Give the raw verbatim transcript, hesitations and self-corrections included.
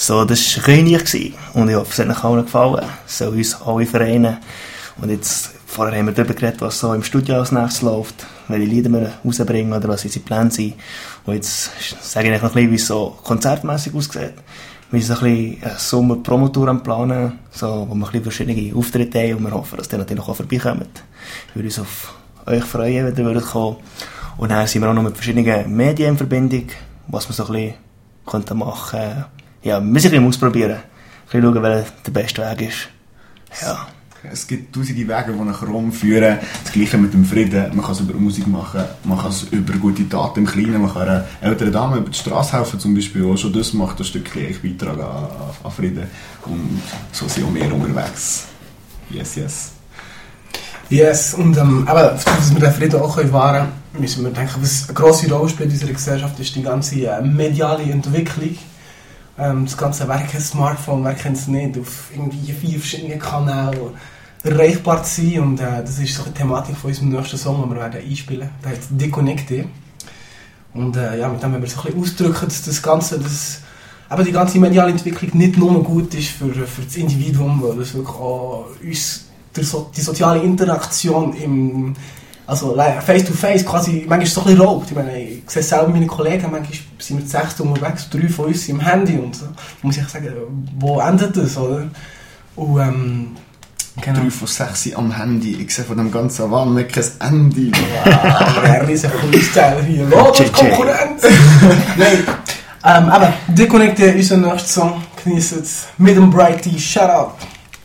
So, das war ein bisschen ich. Und ich hoffe, es hat euch allen gefallen. So uns alle Vereine. Und jetzt, vorher haben wir darüber geredet, was so im Studio als nächstes läuft, welche Lieder wir rausbringen oder was unsere Pläne sind. Und jetzt sage ich euch noch ein bisschen, wie es so konzertmässig aussieht. Wir sind so ein bisschen eine Sommer-Promotour am Planen, so, wo wir ein bisschen verschiedene Auftritte haben und wir hoffen, dass die natürlich auch vorbeikommen. Ich würde uns auf euch freuen, wenn ihr würdet kommen. Und dann sind wir auch noch mit verschiedenen Medien in Verbindung, was wir so ein bisschen könnten machen könnten. Ja, wir müssen ein bisschen ausprobieren. Ein bisschen schauen, welcher der beste Weg ist. Ja. Es gibt tausende Wege, die nach Rom führen. Das Gleiche mit dem Frieden. Man kann es über Musik machen, man kann es über gute Taten im Kleinen, man kann einer älteren Dame über die Straße helfen zum Beispiel. Auch schon das macht ein Stückchen Beitrag an, an Frieden. Und so sind auch mehr unterwegs. Yes, yes. Yes, und ähm, aber dass wir den Frieden auch wahren können, müssen wir denken, was eine grosse Rolle spielt in unserer Gesellschaft, ist die ganze äh, mediale Entwicklung. Ähm, das ganze Werk kennt Smartphone, wer kennt es nicht, auf irgendwie vier verschiedenen Kanälen erreichbar zu sein. Und äh, das ist so eine Thematik von unserem nächsten Song, den wir werden einspielen werden. Der heißt Déconnecté. Und äh, ja, mit dem werden wir so ein bisschen ausdrücken, dass das Ganze, dass aber die ganze mediale Entwicklung nicht nur gut ist für, für das Individuum, weil es wirklich auch uns die, so, die soziale Interaktion im also face to face quasi manchmal so ein bisschen raubt. Ich meine, ich sehe selber meine Kollegen, manchmal sind wir zu sechs unterwegs, drei von uns sind im Handy und so. Da muss ich sagen, wo endet das, oder? Und, ähm, genau. Drei von sechs sind am Handy, ich sehe von dem ganzen Wahn nicht kein Handy. Wow, der ist ein Freestyle hier, los, Konkurrenz! Nein, ähm, aber Déconnecté ist unser nächster Song, genießt es mit dem Brighty, shout out!